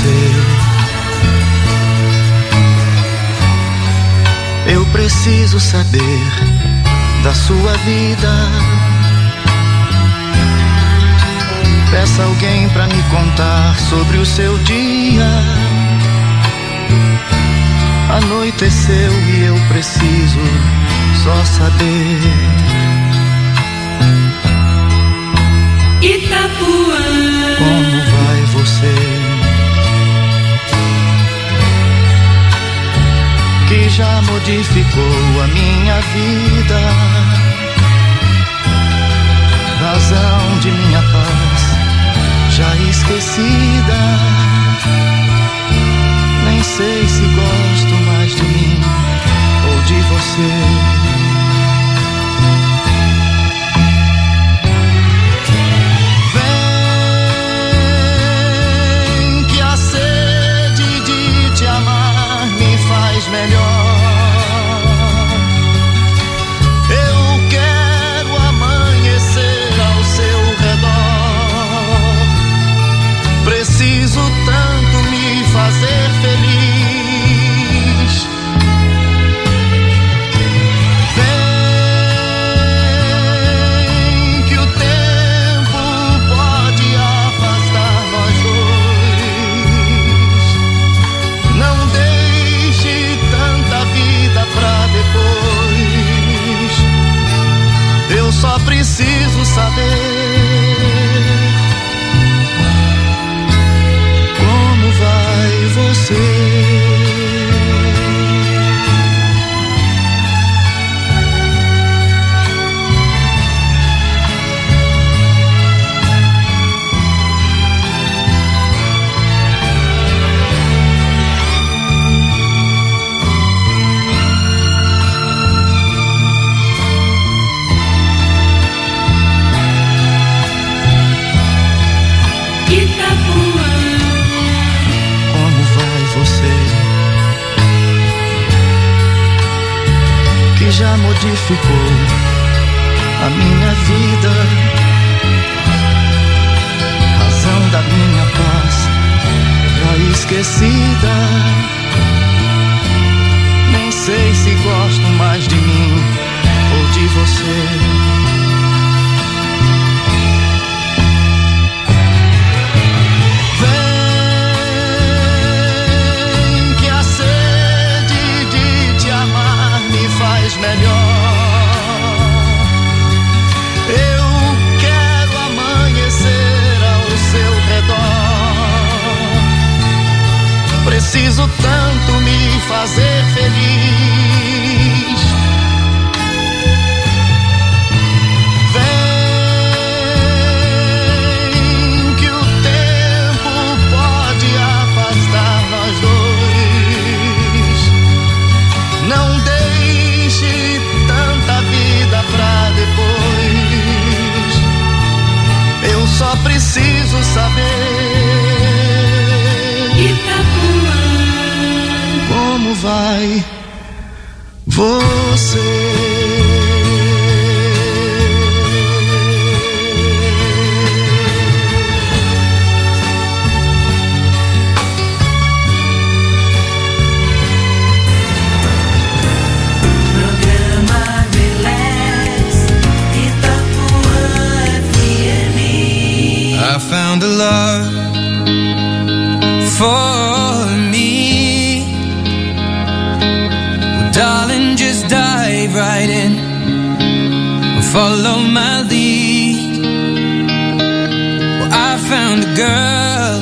Eu preciso saber da sua vida. Peça alguém pra me contar sobre o seu dia. Anoiteceu e eu preciso só saber. Itapuã, como vai você? Que já modificou a minha vida, razão de minha paz já esquecida. Nem sei se gosto mais de mim ou de você. Melhor. Eu quero amanhecer ao seu redor. Preciso tanto me fazer feliz. Vem que o tempo pode afastar nós dois. Não deixe tanta vida pra depois. Eu só preciso saber como vai você. Já modificou a minha vida, razão da minha paz já esquecida. Nem sei se gosto mais de mim ou de você. Melhor. Eu quero amanhecer ao seu redor. Preciso tanto me fazer feliz. Vem que o tempo pode afastar nós dois. Não deixe tanta vida pra depois. Eu só preciso saber Itapuã, como vai você. I found a love for me. Well, darling, just dive right in and follow my lead. Well, I found a girl,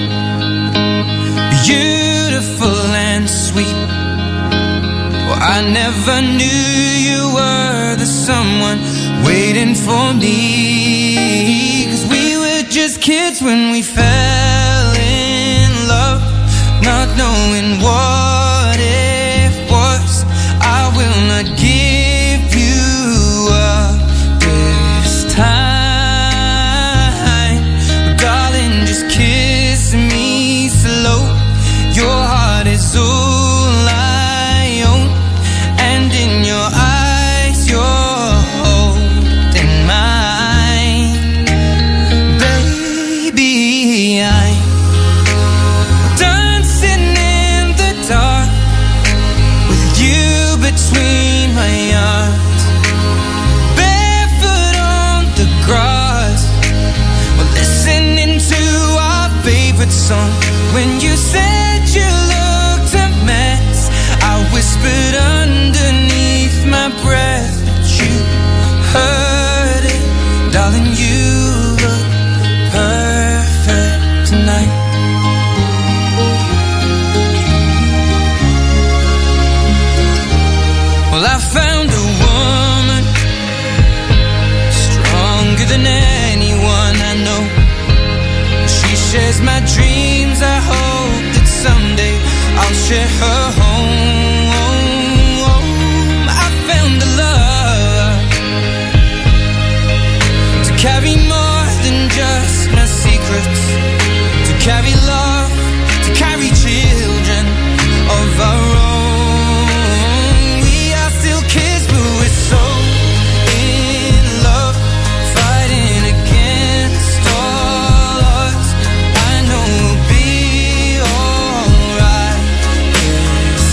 beautiful and sweet. Well, I never knew you were the someone waiting for me. 'Cause we were just kids when we fell in love, not knowing what it was. I will not give you up this time. Darling, just kiss me slow. Your heart is all I own, and in your eyes you're holding mine. Baby, I'm breath, but you heard it. Darling, you look perfect tonight. Well, I found a woman stronger than anyone I know. She shares my dreams. I hope that someday I'll share her home. I found a love to carry more than just my secrets, to carry love, to carry children of our own. We are still kids, but we're so in love, fighting against all odds. I know we'll be alright this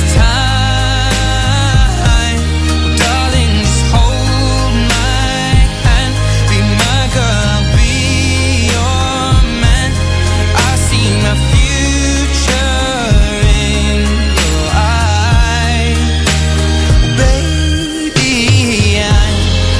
time. Darling, just hold my hand, be my girl, I'll be your man. I see my future in your eyes. Baby, I'm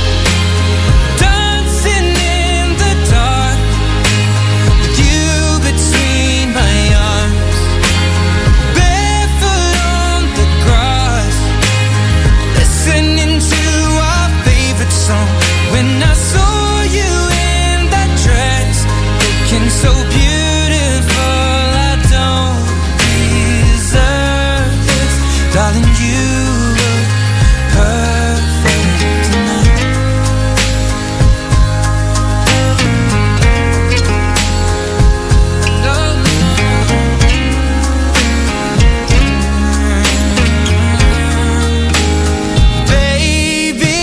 dancing in the dark with you between my arms, barefoot on the grass, listening to our favorite song. When I saw you in that dress, looking so beautiful, I don't deserve this. Darling, you look perfect tonight. Baby,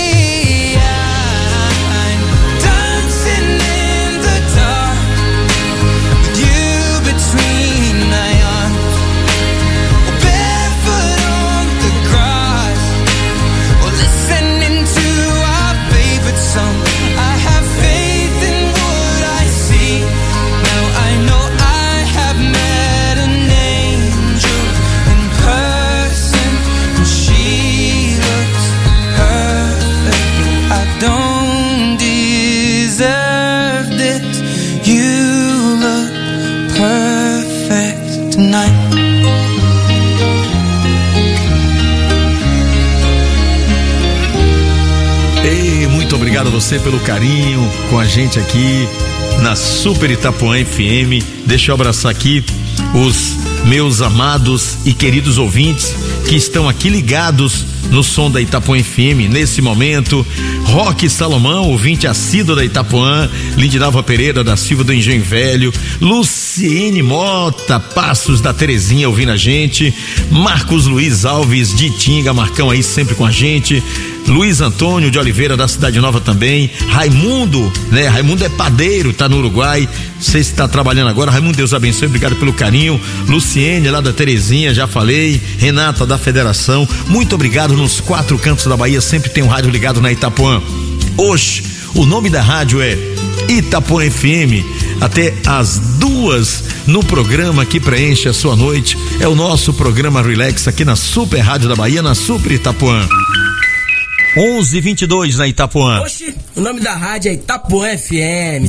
I'm dancing in the dark with you between my arms, barefoot on the grass, or listening to our favorite song. I have faith in what I see. Now I know I have met an angel in person, and she looks perfect. I don't deserve this. You look perfect tonight. Ei, muito obrigado a você pelo carinho com a gente aqui na Super Itapuã FM. Deixa eu abraçar aqui os meus amados e queridos ouvintes que estão aqui ligados no som da Itapuã FM nesse momento. Roque Salomão, ouvinte assíduo da Itapuã. Lindinalva Pereira da Silva do Engenho Velho. Luciene Mota Passos da Terezinha ouvindo a gente. Marcos Luiz Alves de Tinga, Marcão aí sempre com a gente. Luiz Antônio de Oliveira da Cidade Nova também. Raimundo, né? Raimundo é padeiro, tá no Uruguai. Você está trabalhando agora. Raimundo, Deus abençoe, obrigado pelo carinho. Luciene lá da Terezinha, já falei. Renata da Federação, muito obrigado. Nos 4 cantos da Bahia sempre tem um rádio ligado na Itapuã. Hoje o nome da rádio é Itapuã FM. Até às 2 no programa que preenche a sua noite. É o nosso programa Relax aqui na Super Rádio da Bahia, na Super Itapuã. 11:22 na Itapuã. Oxi, o nome da rádio é Itapuã FM.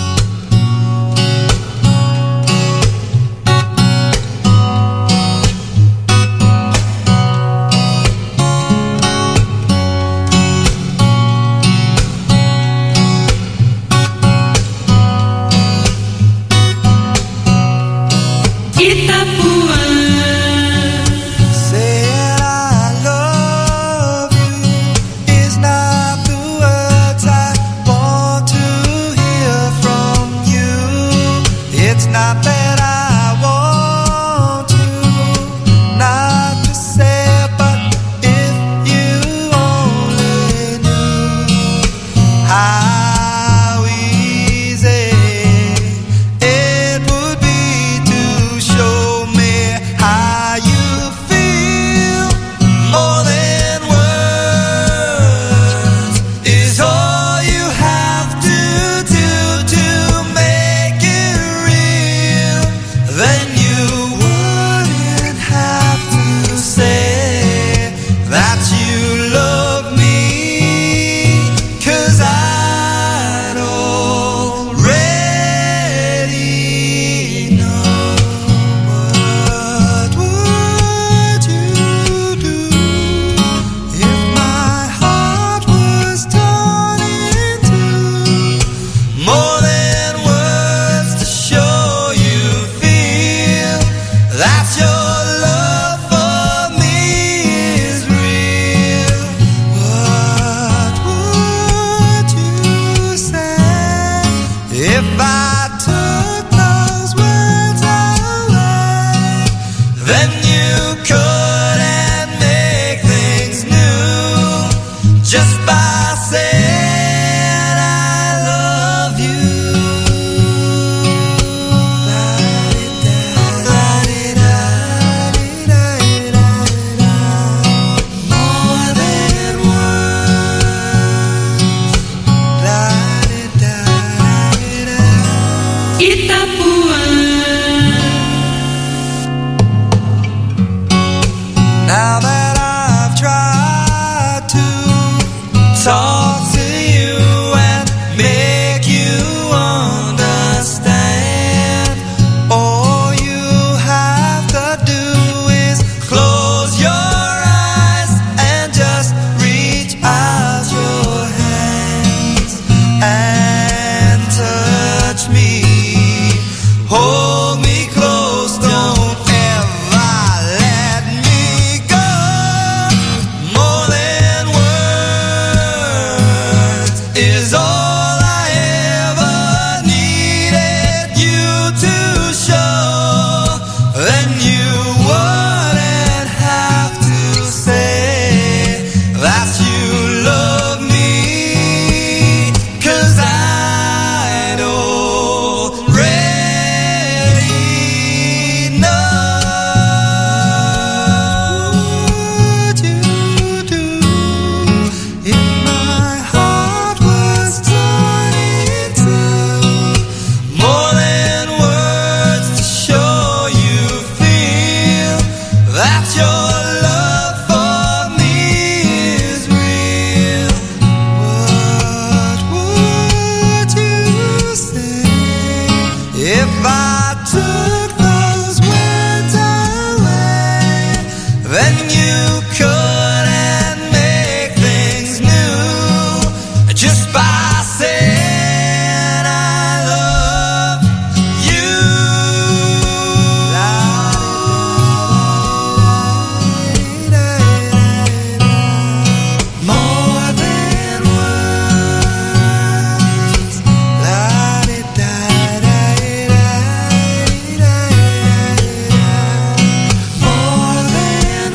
Saying I love you is not the words I want to hear just by saying I love you. More than words. Itapuã. Now that I've tried to talk to you and make you understand, all you have to do is close your eyes and just reach out your hands and touch me. Hold me close, don't ever let me go. More than words is all I ever needed you to show. Then you wouldn't have to say that you love me, 'cause I'd already know what you do. If my heart was torn in two, more than words to show you feel that your love for me is real. What would you say if I took those words away? Then you couldn't make things new just by saying I love you. More than words. More than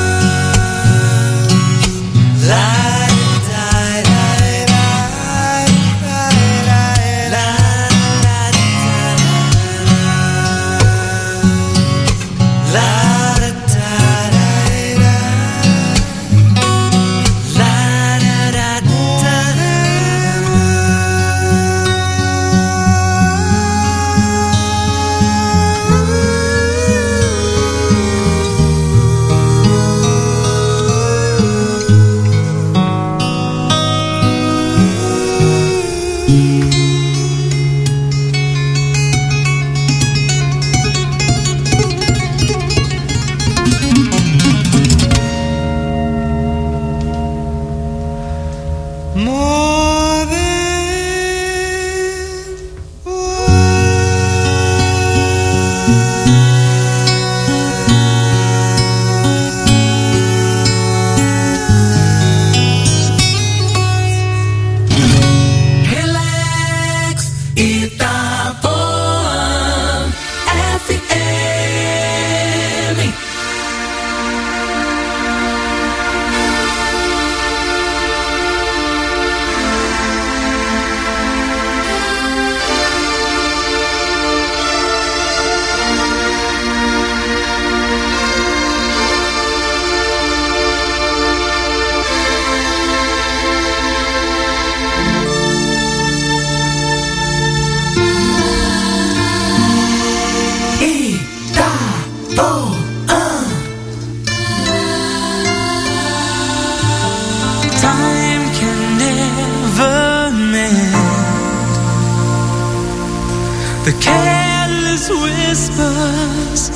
the careless whispers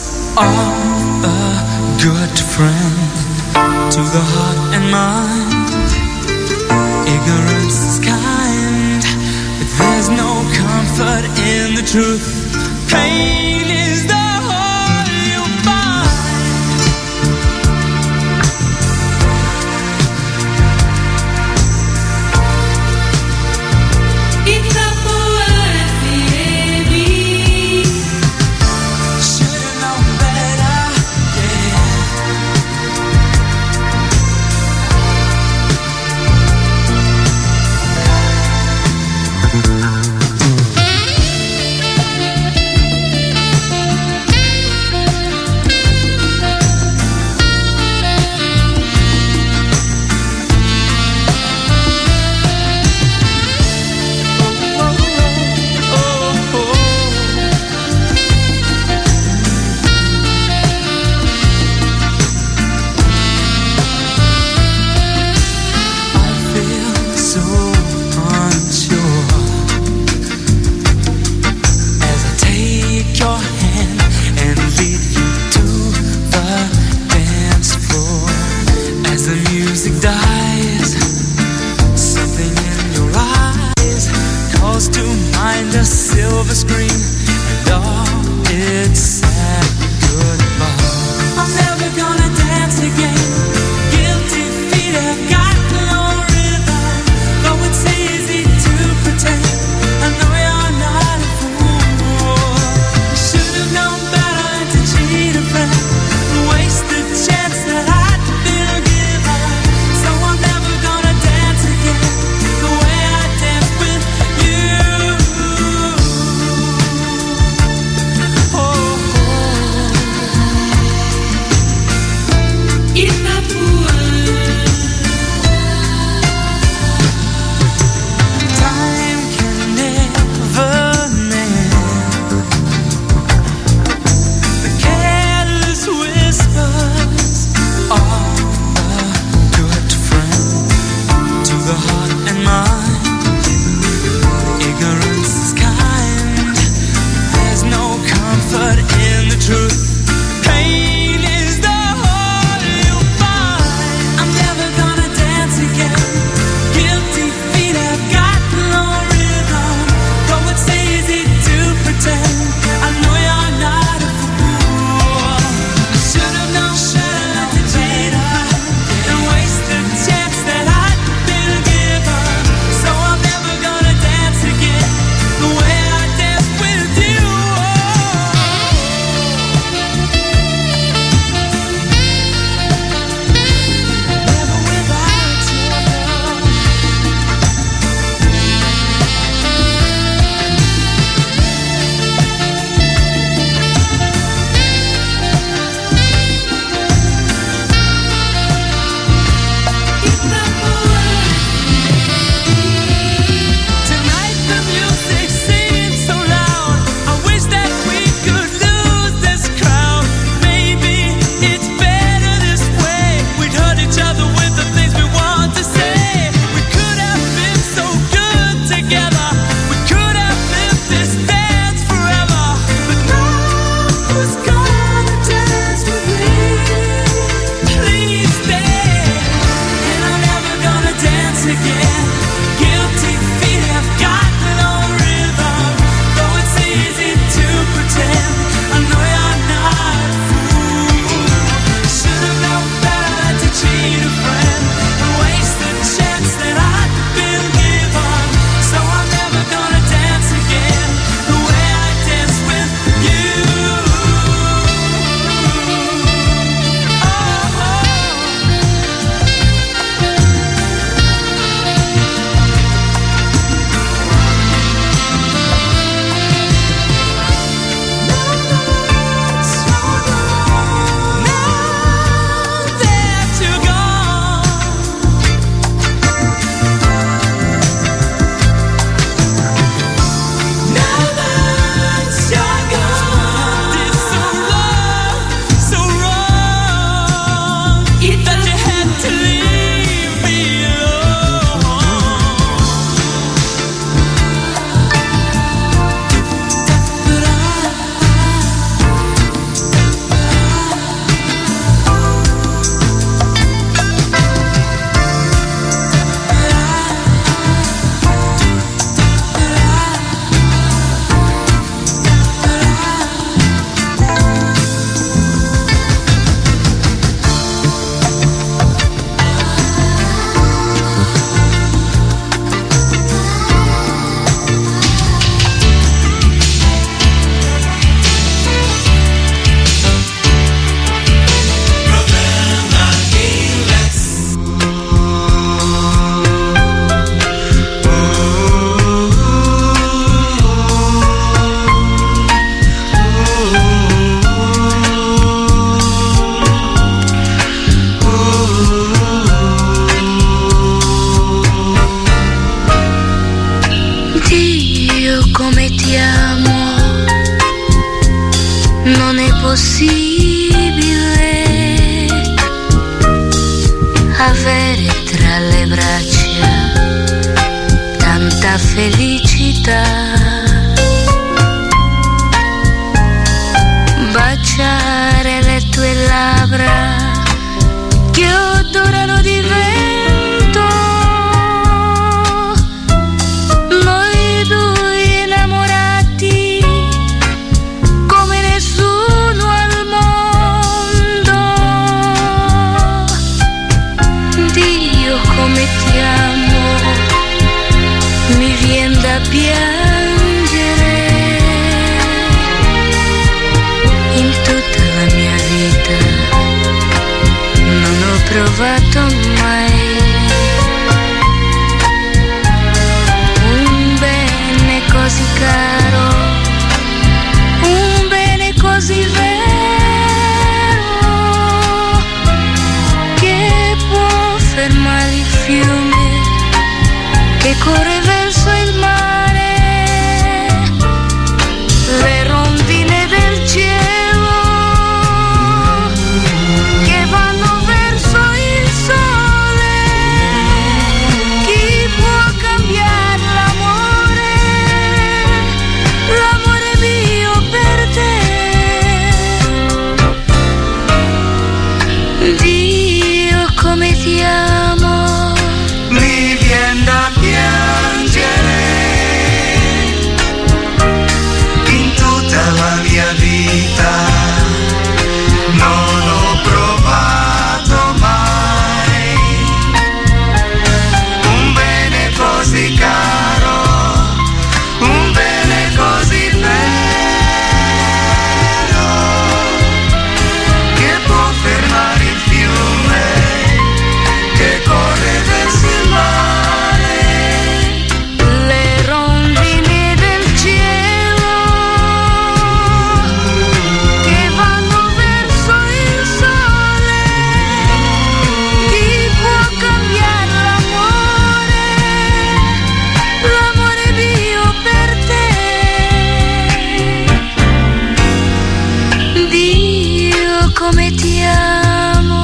of a good friend to the heart and mind. Ignorance is kind, but there's no comfort in the truth. Pain is the whole you possibile avere tra le braccia tanta felicità, baciare le tue labbra che odorano di vento, noi due innamorati come nessuno al mondo. Dio come ti amo, mi vien da piangere, in tutta la mia vita non ho provato mai un bene così caro, un bene così vero che può fermare il fiume che corre verso il mare, le rondine del cielo che vanno verso il sole. Chi può cambiare l'amore, l'amore mio per te? Dio come ti amo, Mi vien da piangere, in tutta la mia vita non ho provato mai un bene così caro, un bene così vero che può fermare il fiume che corre verso il mare, le rondini del cielo che vanno verso il sole. Chi può cambiare l'amore, l'amore mio per te? Dio come ti amo,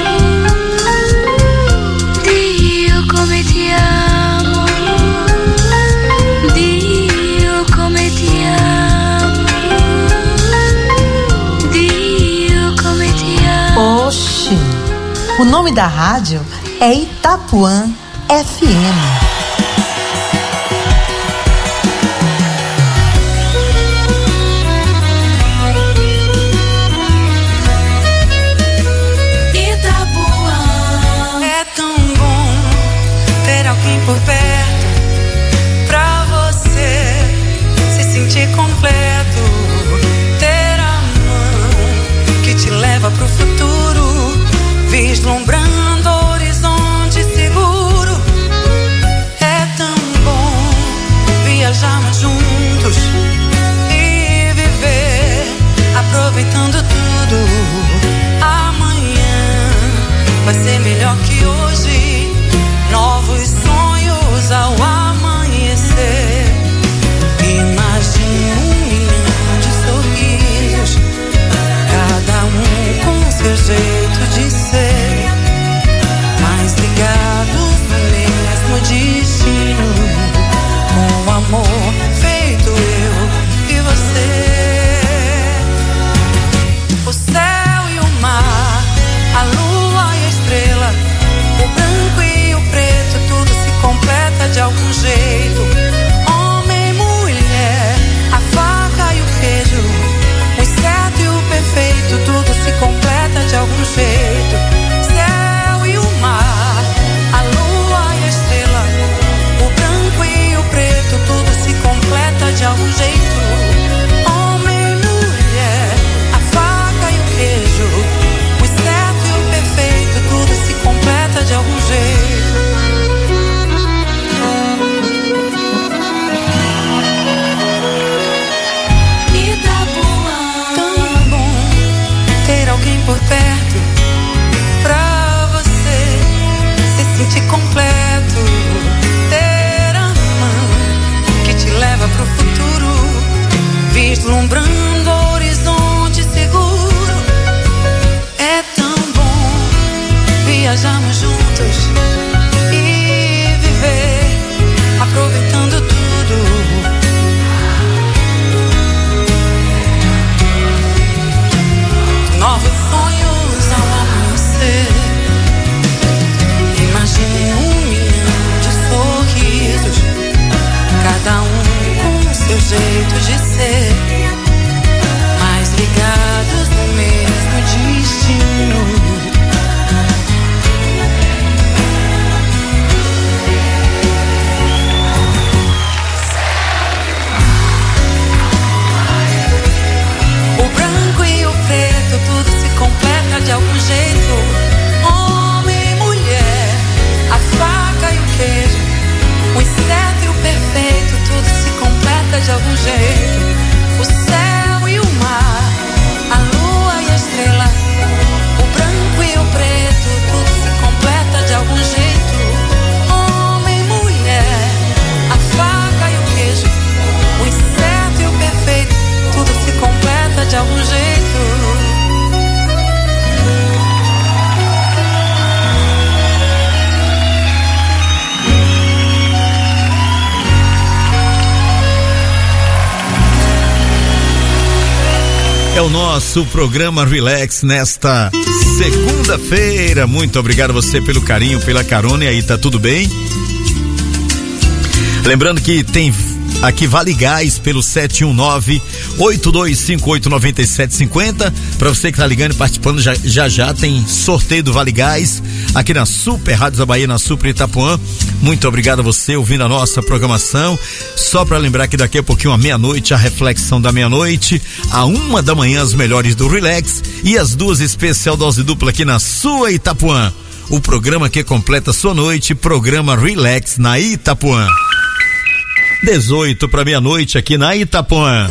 Dio come ti amo, Dio come ti amo, Dio come ti amo. Oxi, o nome da rádio é Itapuã FM. É tão bom ter alguém por perto pra você se sentir completo, ter a mão que te leva pro futuro, vislumbrando horizonte seguro. jeito de ser, mas ligados no mesmo destino. O branco e o preto, tudo se completa de algum jeito. Homem e mulher, a faca e o queijo, o inseto e o perfeito, tudo se completa de algum jeito. O céu e o mar, a lua e a estrela, o branco e o preto, tudo se completa de algum jeito. Homem e mulher, a faca e o queijo, o inseto e o perfeito, tudo se completa de algum jeito. É o nosso programa Relax nesta segunda-feira. Muito obrigado a você pelo carinho, pela carona. E aí, tá tudo bem? Lembrando que tem aqui Vale Gás pelo 719-8258-9750. Para você que tá ligando e participando, já tem sorteio do Vale Gás aqui na Super Rádios da Bahia, na Super Itapuã. Muito obrigado a você ouvindo a nossa programação. Só para lembrar que daqui a pouquinho, à meia-noite, a reflexão da meia-noite, à 1 da manhã, as melhores do Relax, e às 2, especial dose dupla aqui na sua Itapuã. O programa que completa sua noite, programa Relax na Itapuã. 18 para meia-noite aqui na Itapuã.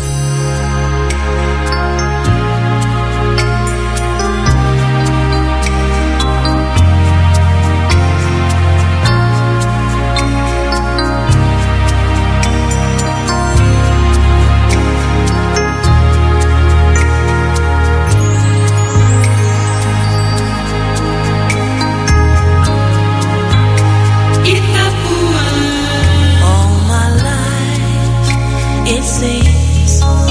All my life it seems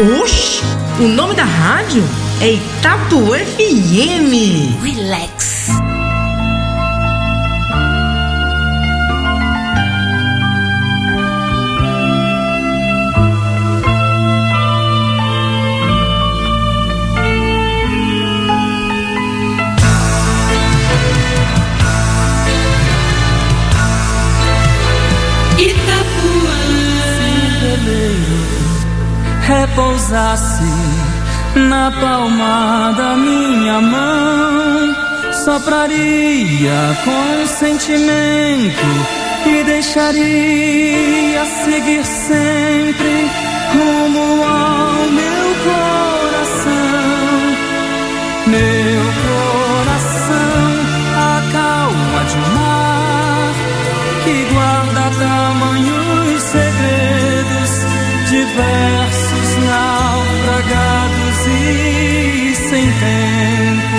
Oxi, o nome da rádio é Itapuã FM. Relax. Repousasse na palma da minha mão, sopraria com sentimento, me deixaria seguir sempre rumo ao meu coração. Meu coração, a calma de um mar que guarda tamanhos segredos diversos, naufragados e sem tempo.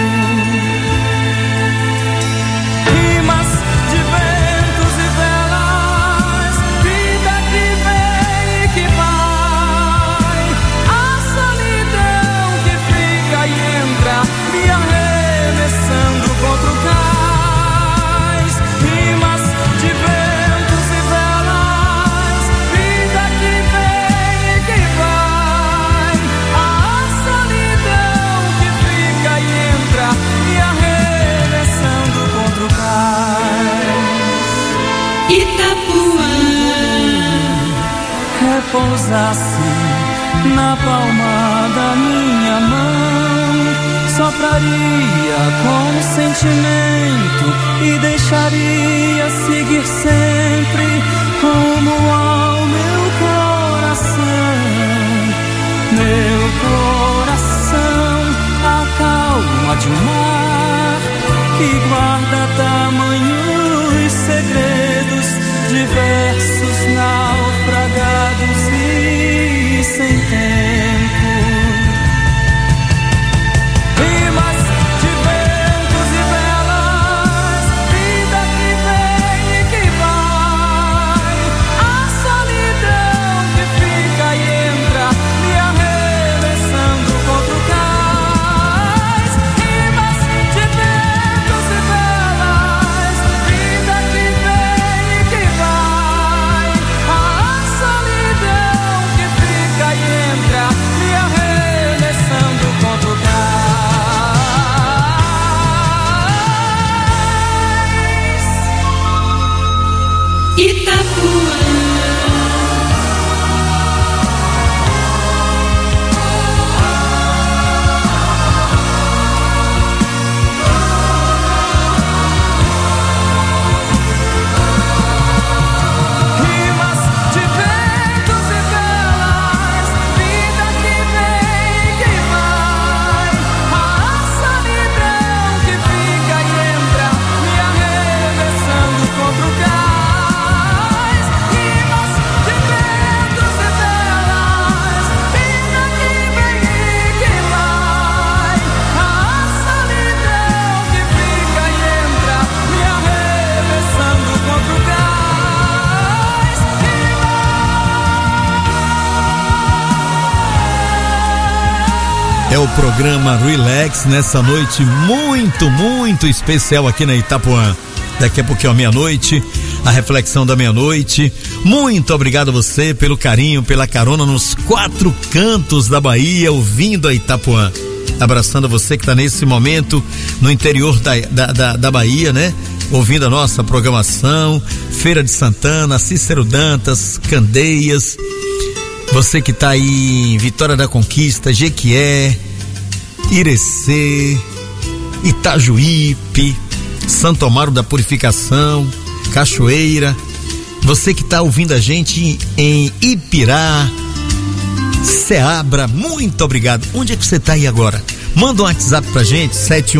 Rimas de ventos e velas, vida que vem e que vai, a solidão que fica e entra, me arremessando contra o cais. Rimas de ventos e velas, vida que vem e que vai, a solidão que fica e entra, me arremessando contra o cais. Itapuã. Repousasse na palma da minha mão, sopraria com sentimento e deixaria seguir sempre rumo ao meu coração. Meu coração, a calma de um mar que guarda tamanhos segredos diversos, naufragados e sem tempo. Rimas de ventos e velas, vida que vem e que vai, a solidão que fica e entra, me arremessando contra o cais. Rimas de ventos e velas, vida que vem e que vai, a solidão que fica e entra, me arremessando contra o cais. Itapuã. Rimas de ventos e velas, vida que vem e que vai, a solidão que fica e entra, me arremessando contra o cais. Rimas de ventos e velas, vida que vem e que vai, a solidão que fica e entra, me arremessando contra o cais. É o programa Relax nessa noite muito especial aqui na Itapuã. Daqui a pouquinho à meia-noite, a reflexão da meia-noite. Muito obrigado a você pelo carinho, pela carona nos 4 cantos da Bahia, ouvindo a Itapuã. Abraçando você que está nesse momento no interior da Bahia, né? Ouvindo a nossa programação, Feira de Santana, Cícero Dantas, Candeias. Você que está aí em Vitória da Conquista, Jequié, Irecê, Itajuípe, Santo Amaro da Purificação, Cachoeira. Você que está ouvindo a gente em Ipirá, Ceabra, muito obrigado. Onde é que você está aí agora? Manda um WhatsApp pra gente,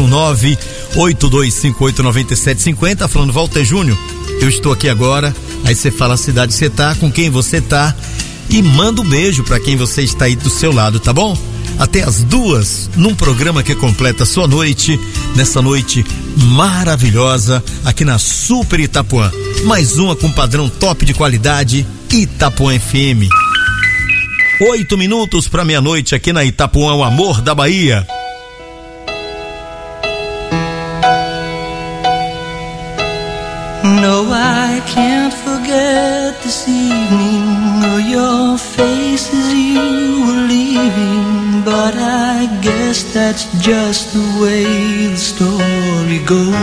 719-8258-9750, falando: Walter Júnior, eu estou aqui agora. Aí você fala a cidade que você tá, com quem você tá, e manda um beijo pra quem você está aí do seu lado, tá bom? Até as 2, num programa que completa a sua noite, nessa noite maravilhosa, aqui na Super Itapuã. Mais uma com padrão top de qualidade, Itapuã FM. 8 minutos para meia-noite aqui na Itapuã, o amor da Bahia. No, I can't forget this evening or your face as you were leaving, but I guess that's just the way the story goes.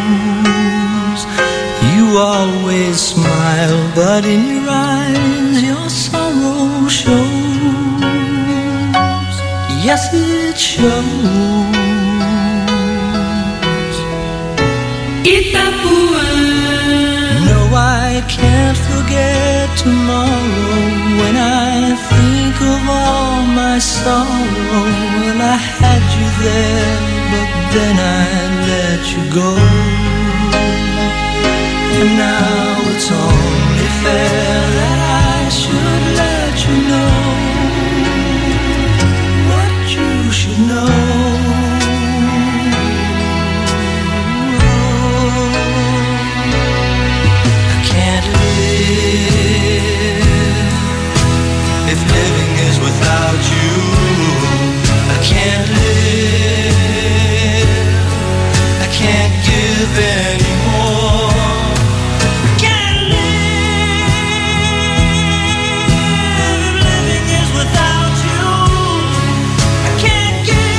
You always smile, but in your eyes your sorrow shows. Yes, it shows. Itapuã. No, I can't forget tomorrow when I think of all my sorrow. Well, I had you there, but then I let you go. And now it's only fair that I should let you know what you should know. If living is without you, I can't live. I can't give anymore. I can't live. If living is without you, I can't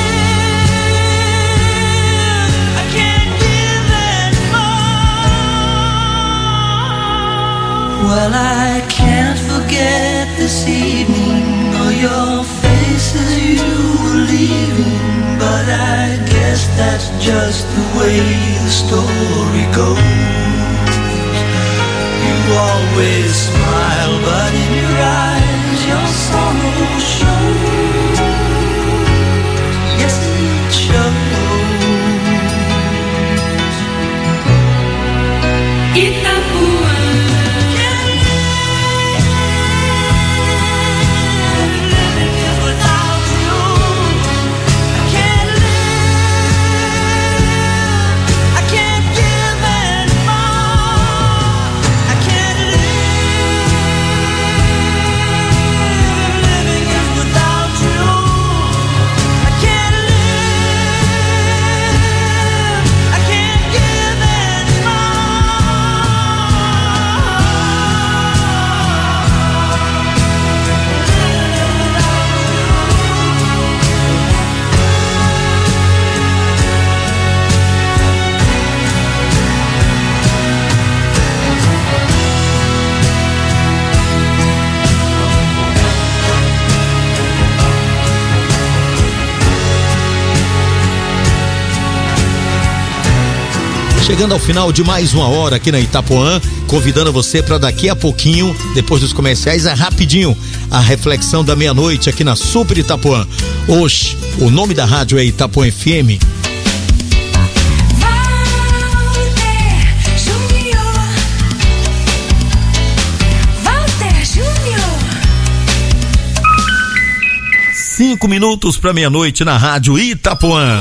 give. I can't give anymore. Well, I can't forget this evening or your face as you were leaving, but I guess that's just the way the story goes. You always smile, but in your eyes your sorrow shows. Yes, it shows. Itapuã. Chegando ao final de mais uma hora aqui na Itapuã, convidando você para daqui a pouquinho, depois dos comerciais, é rapidinho, a reflexão da meia-noite aqui na Super Itapuã. Hoje, o nome da rádio é Itapuã FM. Walter Júnior. 5 minutos para meia-noite na rádio Itapuã.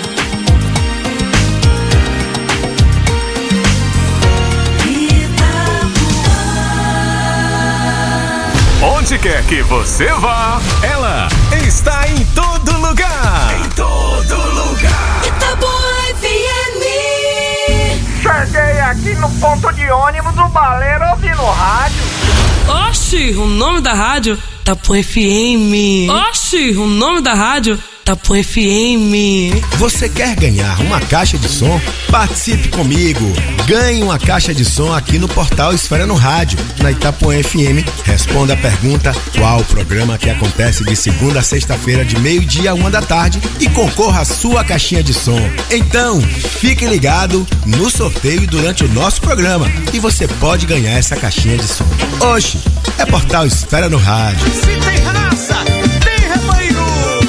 Onde quer que você vá, ela está em todo lugar. Em todo lugar. Itapuã FM. Cheguei aqui no ponto de ônibus do Baleiro ouvindo rádio. Oxi, o nome da rádio? Itapuã FM. Oxi, o nome da rádio? Itapuã FM. Você quer ganhar uma caixa de som? Participe comigo. Ganhe uma caixa de som aqui no portal Esfera no Rádio, na Itapuã FM. Responda a pergunta: qual o programa que acontece de segunda a sexta-feira de 12h a 13h e concorra à sua caixinha de som. Então, fique ligado no sorteio durante o nosso programa e você pode ganhar essa caixinha de som. Hoje é portal Esfera no Rádio. Se tem raça, tem rebanho.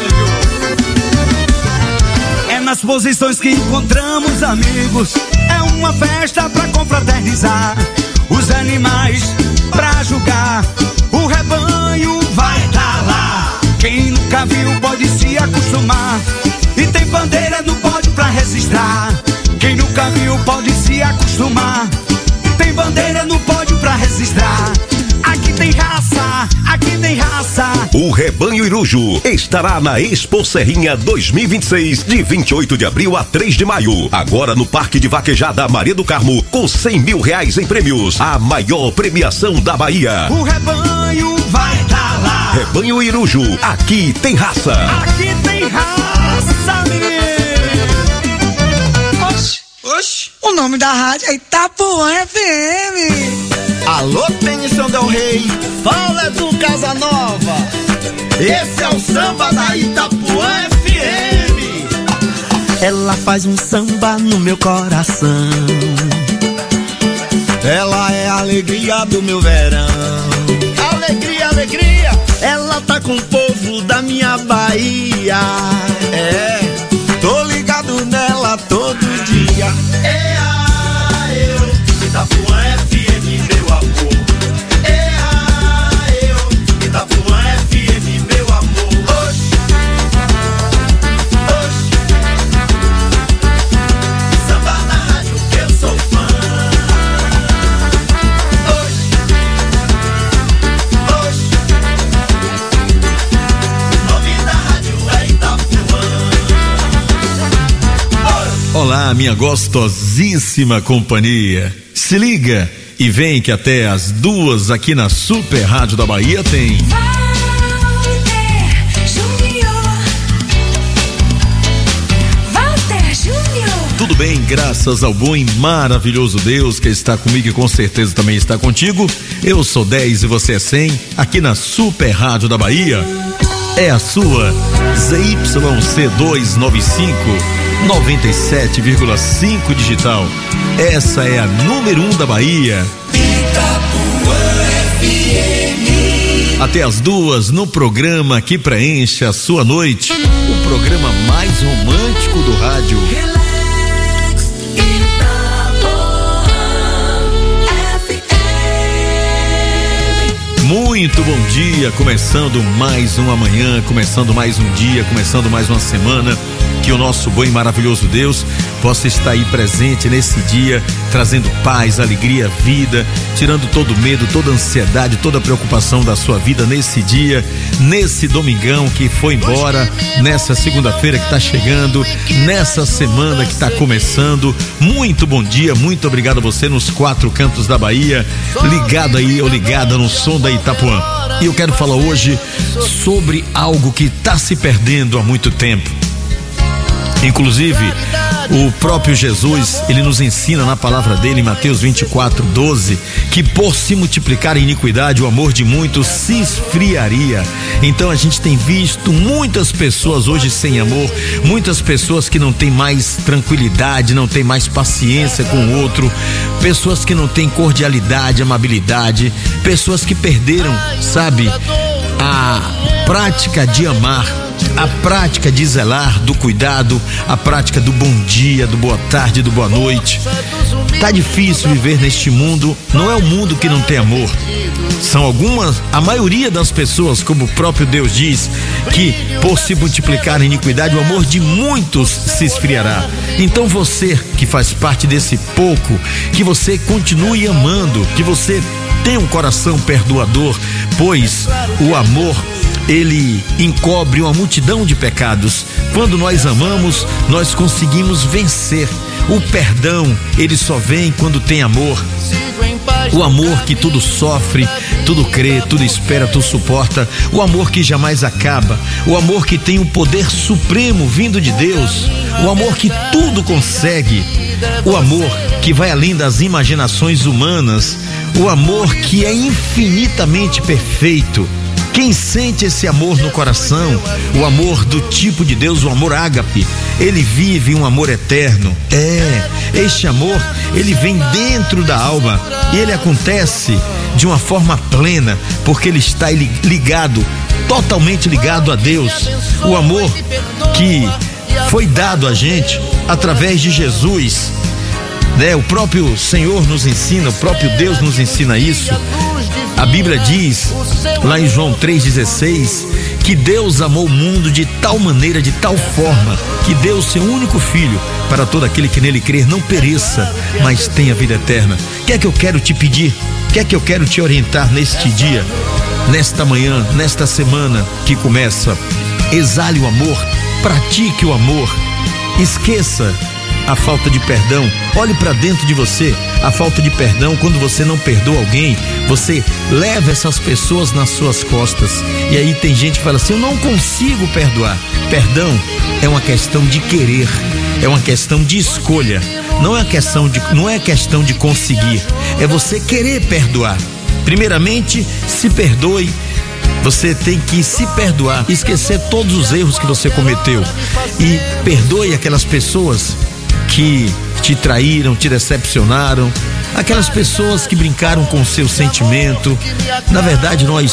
Nas posições que encontramos amigos, é uma festa pra confraternizar. Os animais pra julgar, o rebanho vai tá lá. Quem nunca viu pode se acostumar, e tem bandeira no pódio pra registrar. Quem nunca viu pode se acostumar, e tem bandeira no pódio pra registrar. Aqui tem raça, aqui tem tem raça. O Rebanho Iruju estará na Expo Serrinha 2026, de 28 de abril a 3 de maio. Agora no Parque de Vaquejada Maria do Carmo, com R$100 mil em prêmios. A maior premiação da Bahia. O rebanho vai tá lá. Rebanho Iruju, aqui tem raça. Aqui tem raça, menino. Oxi, o nome da rádio é Itapuã FM. Alô, Benção Del Rey, fala do Casanova. Esse é o samba da Itapuã FM. Ela faz um samba no meu coração. Ela é a alegria do meu verão. Alegria, alegria. Ela tá com o povo da minha Bahia. É, tô ligado nela todo dia. Eu, Itapuã FM, meu amor. Eu, Itapuã FM, meu amor. Oxi, oxi. Samba na rádio que eu sou fã. Oxi, oxi. O nome da rádio é Itapuã. Olá, minha gostosíssima companhia. Se liga e vem que até as 2 aqui na Super Rádio da Bahia tem Walter Júnior. Tudo bem, graças ao bom e maravilhoso Deus que está comigo e com certeza também está contigo. Eu sou 10 e você é 100, aqui na Super Rádio da Bahia. É a sua ZYC 295 97,5 digital. Essa é a número 1 da Bahia. Até as 2 no programa que preenche a sua noite. O programa mais romântico do rádio. Muito bom dia, começando mais uma manhã, começando mais um dia, começando mais uma semana. Que o nosso bom e maravilhoso Deus possa estar aí presente nesse dia, trazendo paz, alegria, vida, tirando todo medo, toda ansiedade, toda preocupação da sua vida nesse dia, nesse domingão que foi embora, nessa segunda-feira que está chegando, nessa semana que está começando. Muito bom dia, muito obrigado a você nos 4 cantos da Bahia, ligado aí ou ligada no som da Itapuã. E eu quero falar hoje sobre algo que está se perdendo há muito tempo. Inclusive, o próprio Jesus, ele nos ensina na palavra dele, em Mateus 24:12, que por se multiplicar a iniquidade, o amor de muitos se esfriaria. Então a gente tem visto muitas pessoas hoje sem amor, muitas pessoas que não têm mais tranquilidade, não têm mais paciência com o outro, pessoas que não têm cordialidade, amabilidade, pessoas que perderam, sabe, a prática de amar, a prática de zelar, do cuidado, a prática do bom dia, do boa tarde, do boa noite. Tá difícil viver neste mundo, não é um mundo que não tem amor. São a maioria das pessoas, como o próprio Deus diz, que por se multiplicar a iniquidade, o amor de muitos se esfriará. Então você que faz parte desse pouco, que você continue amando, que você tenha um coração perdoador, pois o amor, ele encobre uma multidão de pecados. Quando nós amamos, nós conseguimos vencer. O perdão, ele só vem quando tem amor. O amor que tudo sofre, tudo crê, tudo espera, tudo suporta. O amor que jamais acaba. O amor que tem o poder supremo vindo de Deus. O amor que tudo consegue. O amor que vai além das imaginações humanas. O amor que é infinitamente perfeito. Quem sente esse amor no coração, o amor do tipo de Deus, o amor ágape, ele vive um amor eterno. Este amor, ele vem dentro da alma e ele acontece de uma forma plena, porque ele está ligado, totalmente ligado a Deus. O amor que foi dado a gente através de Jesus, né? O próprio Senhor nos ensina, o próprio Deus nos ensina isso. A Bíblia diz, lá em João 3,16, que Deus amou o mundo de tal maneira, de tal forma, que deu o seu único filho, para todo aquele que nele crer não pereça, mas tenha vida eterna. O que é que eu quero te pedir? O que é que eu quero te orientar neste dia? nesta manhã, nesta semana que começa. Exale o amor, pratique o amor, esqueça a falta de perdão, olhe para dentro de você. A falta de perdão, quando você não perdoa alguém, você leva essas pessoas nas suas costas. E aí tem gente que fala assim: eu não consigo perdoar. Perdão é uma questão de querer, é uma questão de escolha. Não é questão de conseguir, é você querer perdoar. Primeiramente, se perdoe. Você tem que se perdoar, esquecer todos os erros que você cometeu e perdoe aquelas pessoas que te traíram, te decepcionaram, aquelas pessoas que brincaram com o seu sentimento. Na verdade, nós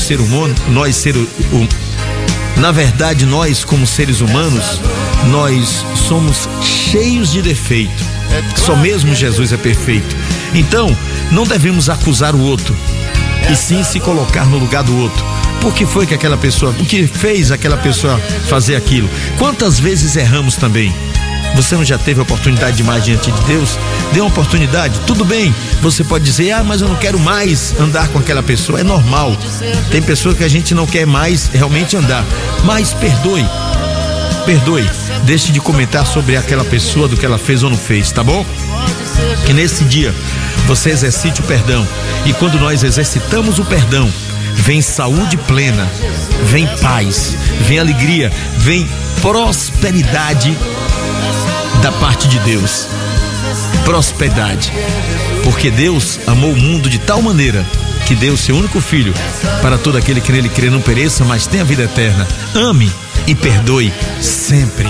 como seres humanos, nós somos cheios de defeito. Só mesmo Jesus é perfeito. Então, não devemos acusar o outro, e sim se colocar no lugar do outro. Por que foi que o que fez aquela pessoa fazer aquilo? Quantas vezes erramos também? Você não já teve a oportunidade de mais diante de Deus? Dê uma oportunidade, tudo bem. Você pode dizer: mas eu não quero mais andar com aquela pessoa. É normal. Tem pessoas que a gente não quer mais realmente andar. Mas perdoe. Deixe de comentar sobre aquela pessoa, do que ela fez ou não fez, tá bom? Que nesse dia você exercite o perdão. E quando nós exercitamos o perdão, vem saúde plena, vem paz, vem alegria, vem prosperidade da parte de Deus. Prosperidade, porque Deus amou o mundo de tal maneira que deu o seu único filho, para todo aquele que nele crê não pereça, mas tenha vida eterna. Ame e perdoe sempre.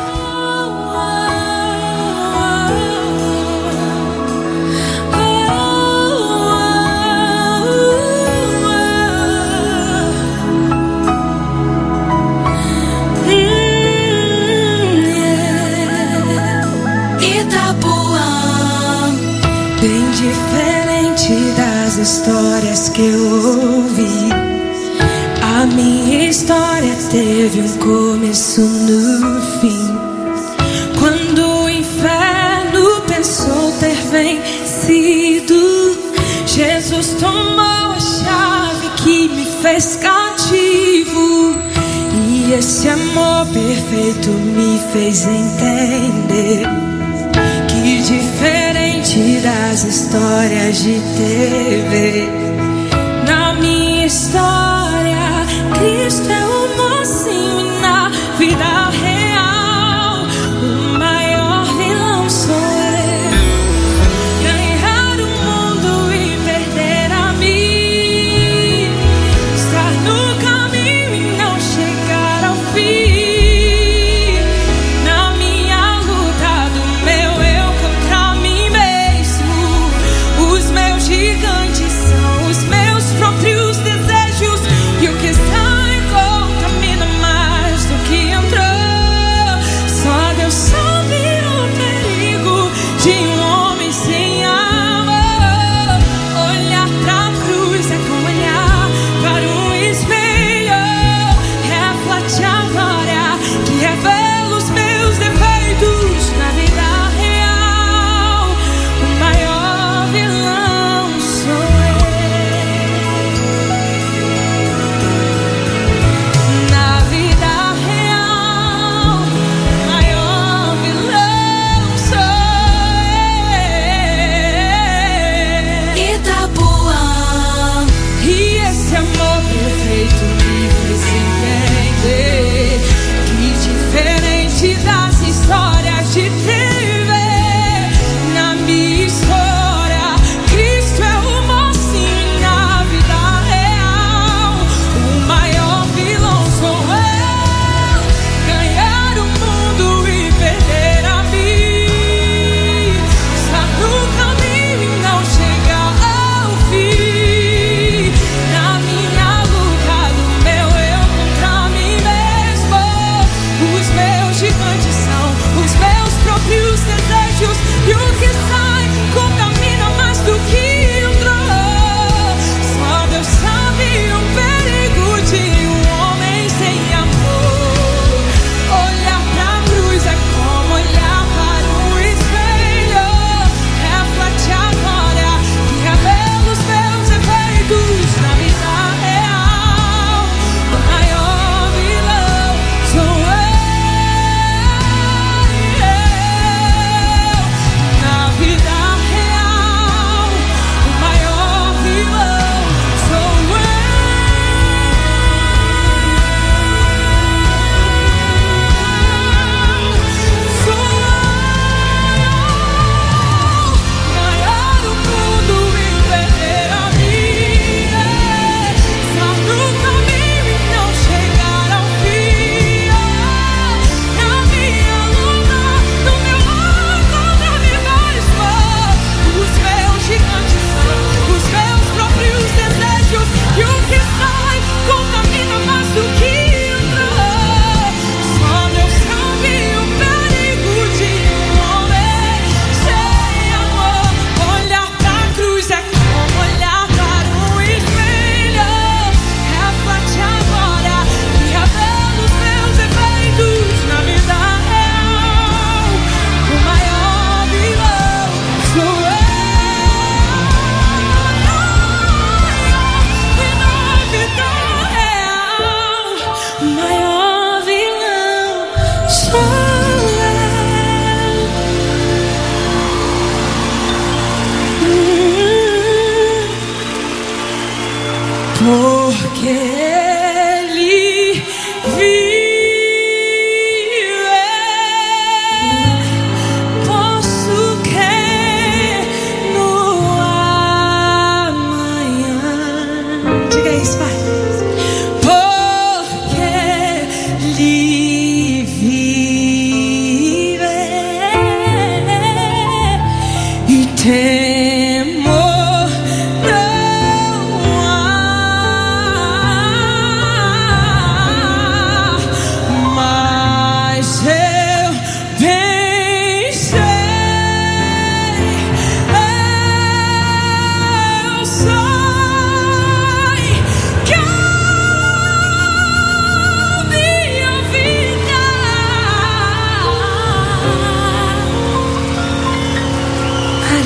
Bem diferente das histórias que eu ouvi, a minha história teve um começo no fim. Quando o inferno pensou ter vencido, Jesus tomou a chave que me fez cativo, e esse amor perfeito me fez entender que diferente das histórias de TV, na minha história Cristo é o mocinho, e na vida real o maior vilão sou eu. Ganhar o mundo e perder a mim, estar no caminho e não chegar ao fim. Na minha luta do meu eu contra mim mesmo, os meus gigantes são os meus próprios desejos, e o que sai contamina mais do que entrou.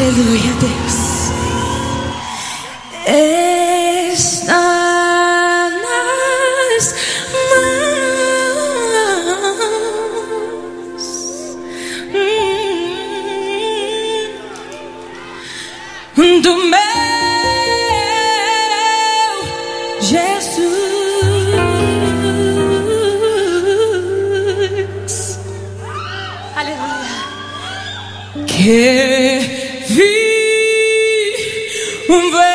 Aleluia, Deus. Está nas mãos do meu Jesus. Aleluia. Que vi ver.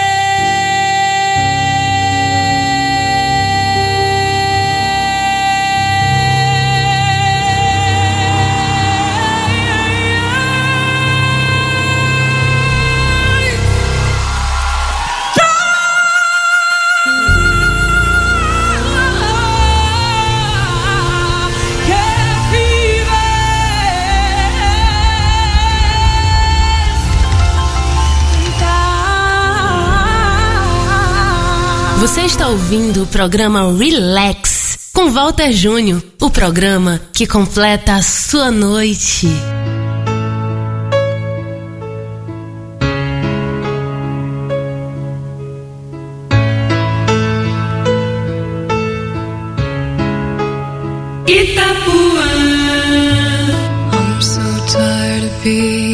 Você está ouvindo o programa Relax com Walter Júnior, o programa que completa a sua noite. Itapuã. I'm so tired of being